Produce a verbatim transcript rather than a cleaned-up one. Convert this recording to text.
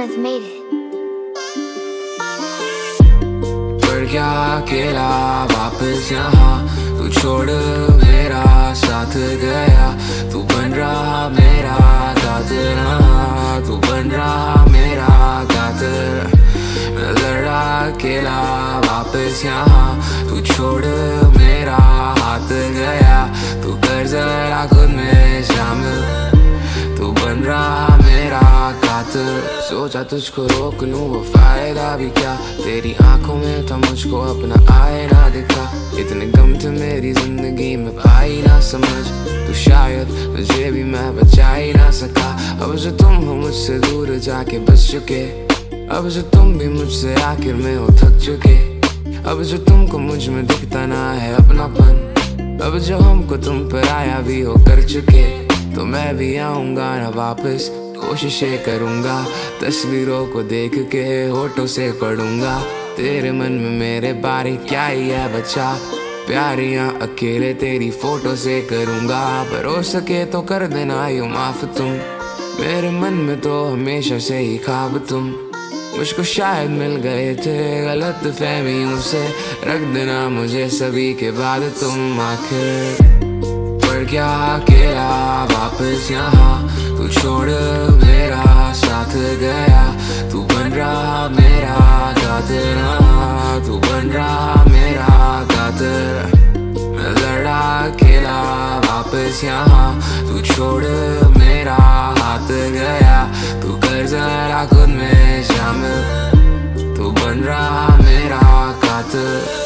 has made it. पर क्या अकेला वापस यहाँ तू छोड़ मेरा साथ गया, तू बन रहा मेरा कातिल, तू बन रहा मेरा कातिल। मैं लड़ा अकेला वापस यहाँ तू छोड़ मेरा हाथ गया, तू कर जरा खुद में शामिल, तू बन रहा मेरा कातिल। सोचा तुझको रोक लूं वो फायदा भी क्या, तेरी आंखों में था मुझको अपना आईना दिखा। इतने गम थे मेरी जिंदगी में पाई ना समझ, तो शायद तुझे भी मैं बचा ही ना सका। अब जो तुम हो मुझसे दूर जाके बस चुके, अब जो तुम भी मुझसे आखिर में हो थक चुके। अब जो तुमको मुझ में दिखता ना है अपनापन, अब जो हमको तुम पर आया भी हो कर चुके। तो मैं भी आऊंगा ना वापस, कोशिशें करूंगा, तस्वीरों को देख के होठों से पढ़ूंगा। तेरे मन में मेरे बारे क्या ही है बचा, प्यारियां अकेले तेरी फोटो से करूंगा। पर हो सके तो कर देना यूं माफ तुम, मेरे मन में तो हमेशा से ही ख्वाब तुम। मुझको शायद मिल गए थे गलत फहमियों से, रख देना मुझे सभी के बाद तुम आखिर। पर क्या अकेला वापस यहाँ तू छोड़ मेरा साथ गया, तू बन रहा मेरा कातिल, तू बन रहा मेरा कातिल। मैं लड़ा अकेला वापस यहाँ तू छोड़ मेरा हाथ गया, तू कर जरा खुद में शामिल, तू बन रहा मेरा कातिल।